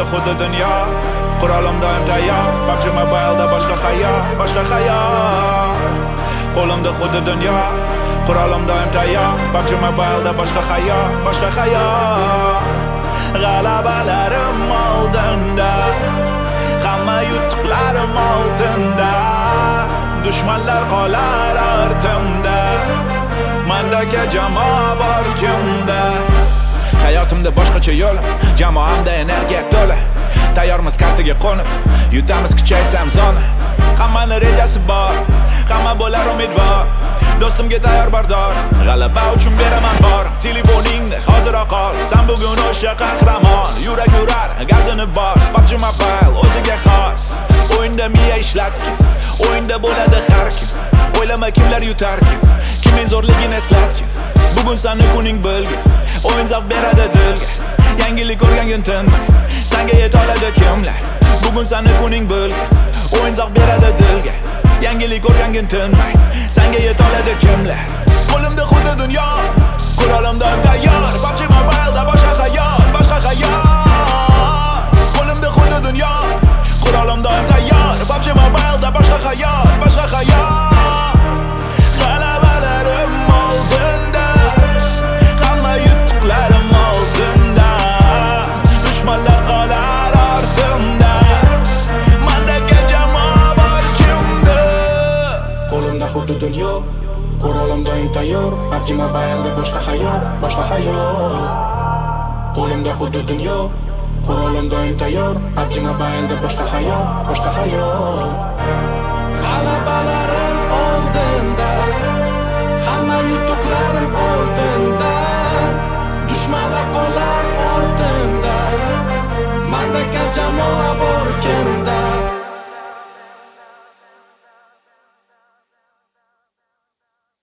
xuddi dunyo, qur'onim doim tayyor. PUBG Mobile'da boshqa hayot. Qo'limda xuddi dunyo, qur'onim doim tayyor. PUBG Mobile'da boshqa hayot. G'alabalarim oldinda, hamma yutuqlarim oltinda. Dushmanlar qolar ortimda, mendagi jamoa bor kimda. Hayotimda boshqacha yo'l, jamoamda energiya to'la. Tayyormiz kartaga qo'nib, yutamiz kuchaysam zona. Hammani rejasi bor, hamma bo'lar umidvor. Do'stimga tayyor bardor, g'alaba uchun beraman bor. Telefoningni hozir ol, sen bugun o'sha qahramon. Yurak urar, gazini bos, PUBG Mobile o'ziga xos. O'yinda miya ishlatgin, o'yinda bo'ladi har kim. O'ylama kimlar yutarkin, kimning zo'rligini eslatgin. Bugun seni kuning bo'lgin, o'yin zavq beradi dilga. Yangilik o'rgangin tinmay, senga yeta oladi kimlar. Bugun seni kuning bo'lgin, o'yin zavq beradi dilga. Yangilik o'rgangin tinmay, senga yeta oladi kimlar. Qo'limda xuddi dunyo, qur'onim doim tayyor. PUBG Mobile'da boshqa hayot. Qo'limda xuddi dunyo, qur'onim doim tayyor. PUBG Mobile'da boshqa hayot. G'alabalarim oldinda, hamma yutuqlarim oltinda. Dushmanlar qolar ortimda, mendagi jamoa bor kimda. Qo'limda xuddi dunyo, qur'onim doim tayyor. PUBG Mobile'da boshqa hayot. Qo'limda xuddi dunyo, qur'onim doim tayyor. PUBG Mobile'da boshqa hayot. G'alaba